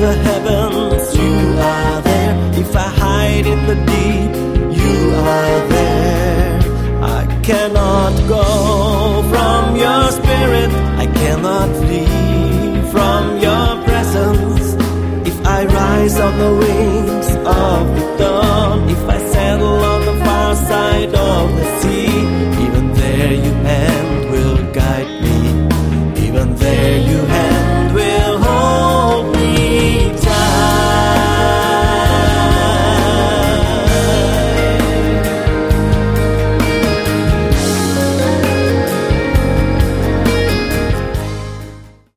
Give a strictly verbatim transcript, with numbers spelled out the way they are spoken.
the heavens, you are there. If I hide in the deep, you are there. I cannot go from your spirit, I cannot flee from your presence. If I rise on the wings of the dawn,